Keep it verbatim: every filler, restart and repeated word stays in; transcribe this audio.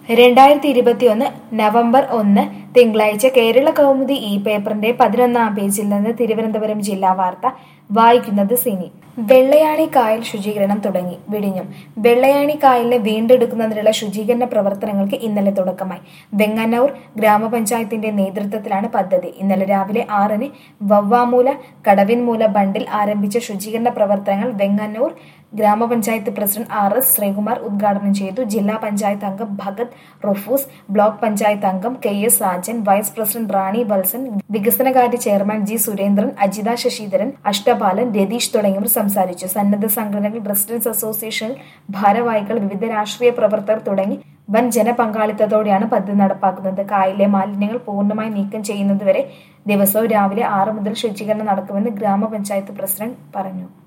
രണ്ടായിരത്തി ഇരുപത്തിയൊന്ന് നവംബർ ഒന്ന് തിങ്കളാഴ്ച കേരള കൗമുദി ഈ പേപ്പറിന്റെ പതിനൊന്നാം പേജിൽ നിന്ന് തിരുവനന്തപുരം ജില്ലാ വാർത്ത വായിക്കുന്നത് സിനി. വെള്ളയാണി കായൽ ശുചീകരണം തുടങ്ങി. വിഴിഞ്ഞം. വെള്ളയാണി കായലിനെ വീണ്ടെടുക്കുന്നതിനുള്ള ശുചീകരണ പ്രവർത്തനങ്ങൾക്ക് ഇന്നലെ തുടക്കമായി. വെങ്ങന്നൂർ ഗ്രാമപഞ്ചായത്തിന്റെ നേതൃത്വത്തിലാണ് പദ്ധതി. ഇന്നലെ രാവിലെ ആറിന് വവ്വാമൂല കടവിൻമൂല ബണ്ടിൽ ആരംഭിച്ച ശുചീകരണ പ്രവർത്തനങ്ങൾ വെങ്ങന്നൂർ ഗ്രാമപഞ്ചായത്ത് പ്രസിഡന്റ് ആർ എസ് ശ്രീകുമാർ ഉദ്ഘാടനം ചെയ്തു. ജില്ലാ പഞ്ചായത്ത് അംഗം ഭഗത് റഫൂസ്, ബ്ലോക്ക് പഞ്ചായത്ത് അംഗം K S Sajan, vice president Rani Valsan, വികസനകാര്യ ചെയർമാൻ ജി സുരേന്ദ്രൻ, അജിത ശശിധരൻ, അഷ്ടപാലൻ, രതീഷ് തുടങ്ങിയവർ സംസാരിച്ചു. സന്നദ്ധ സംഘടനകൾ, റെസിഡൻസ് അസോസിയേഷൻ ഭാരവാഹികൾ, വിവിധ രാഷ്ട്രീയ പ്രവർത്തകർ തുടങ്ങി വൻ ജനപങ്കാളിത്തത്തോടെയാണ് പദ്ധതി നടപ്പാക്കുന്നത്. കായലിലെ മാലിന്യങ്ങൾ പൂർണ്ണമായി നീക്കം ചെയ്യുന്നതുവരെ ദിവസവും രാവിലെ ആറ് മുതൽ ശുചീകരണം നടക്കുമെന്ന് ഗ്രാമപഞ്ചായത്ത് പ്രസിഡന്റ് പറഞ്ഞു.